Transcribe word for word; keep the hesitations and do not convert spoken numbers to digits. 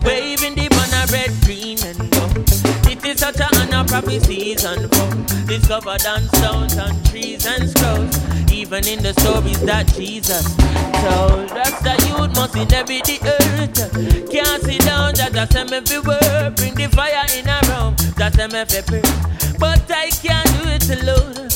waving the banner red, green and gold. It is such a honor, prophecies unfold. Discovered on stones, on trees and scrolls. Even in the stories that Jesus told us, the youth must inhabit the earth. Can't sit down, that I say me fi work. Bring the fire in a room, that I say me fi pray. But I can't do it alone.